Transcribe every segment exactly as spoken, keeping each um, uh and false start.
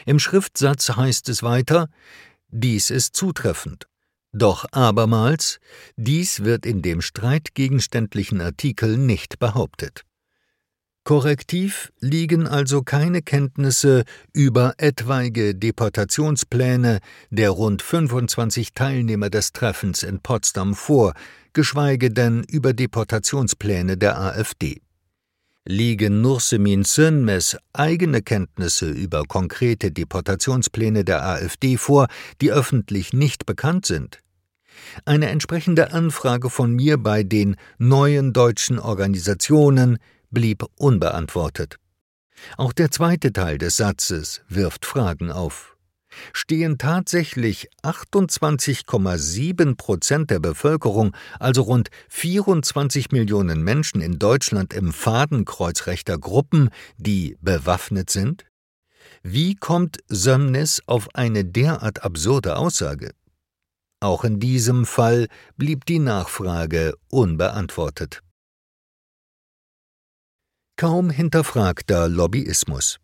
Im Schriftsatz heißt es weiter: Dies ist zutreffend. Doch abermals, dies wird in dem streitgegenständlichen Artikel nicht behauptet. Korrektiv liegen also keine Kenntnisse über etwaige Deportationspläne der rund fünfundzwanzig Teilnehmer des Treffens in Potsdam vor, geschweige denn über Deportationspläne der AfD. Liegen Nursemin Sönmez eigene Kenntnisse über konkrete Deportationspläne der AfD vor, die öffentlich nicht bekannt sind? Eine entsprechende Anfrage von mir bei den neuen deutschen Organisationen blieb unbeantwortet. Auch der zweite Teil des Satzes wirft Fragen auf. Stehen tatsächlich achtundzwanzig Komma sieben Prozent der Bevölkerung, also rund vierundzwanzig Millionen Menschen in Deutschland, im Fadenkreuz rechter Gruppen, die bewaffnet sind? Wie kommt Sönmez auf eine derart absurde Aussage? Auch in diesem Fall blieb die Nachfrage unbeantwortet. Kaum hinterfragter Lobbyismus.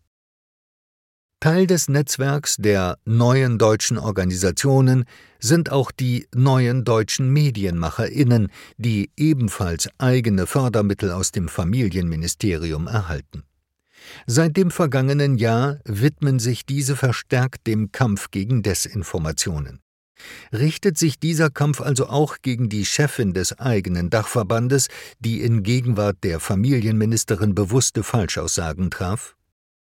Teil des Netzwerks der neuen deutschen Organisationen sind auch die neuen deutschen MedienmacherInnen, die ebenfalls eigene Fördermittel aus dem Familienministerium erhalten. Seit dem vergangenen Jahr widmen sich diese verstärkt dem Kampf gegen Desinformationen. Richtet sich dieser Kampf also auch gegen die Chefin des eigenen Dachverbandes, die in Gegenwart der Familienministerin bewusste Falschaussagen traf?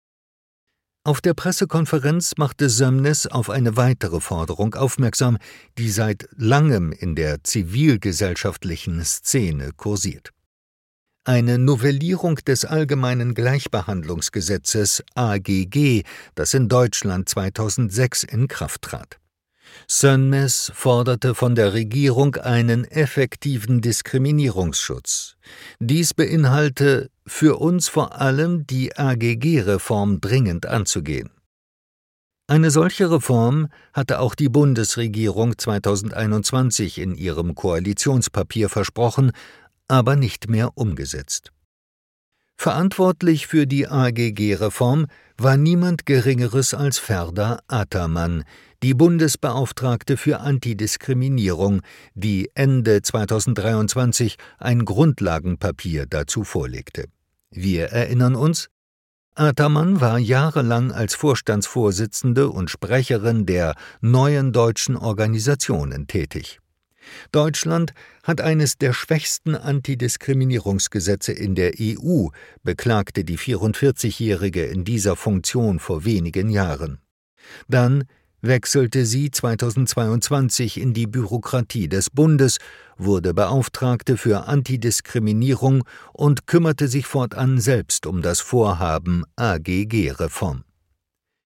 Auf der Pressekonferenz machte Sönmez auf eine weitere Forderung aufmerksam, die seit langem in der zivilgesellschaftlichen Szene kursiert. Eine Novellierung des Allgemeinen Gleichbehandlungsgesetzes A G G, das in Deutschland zweitausendsechs in Kraft trat. Sönmez forderte von der Regierung einen effektiven Diskriminierungsschutz. Dies beinhalte für uns vor allem die A G G-Reform dringend anzugehen. Eine solche Reform hatte auch die Bundesregierung zweitausendeinundzwanzig in ihrem Koalitionspapier versprochen, aber nicht mehr umgesetzt. Verantwortlich für die A G G-Reform war niemand Geringeres als Ferda Ataman, die Bundesbeauftragte für Antidiskriminierung, die Ende zweitausenddreiundzwanzig ein Grundlagenpapier dazu vorlegte. Wir erinnern uns, Ataman war jahrelang als Vorstandsvorsitzende und Sprecherin der neuen deutschen Organisationen tätig. Deutschland hat eines der schwächsten Antidiskriminierungsgesetze in der E U, beklagte die vierundvierzigjährige in dieser Funktion vor wenigen Jahren. Dann wechselte sie zweitausendzweiundzwanzig in die Bürokratie des Bundes, wurde Beauftragte für Antidiskriminierung und kümmerte sich fortan selbst um das Vorhaben A G G-Reform.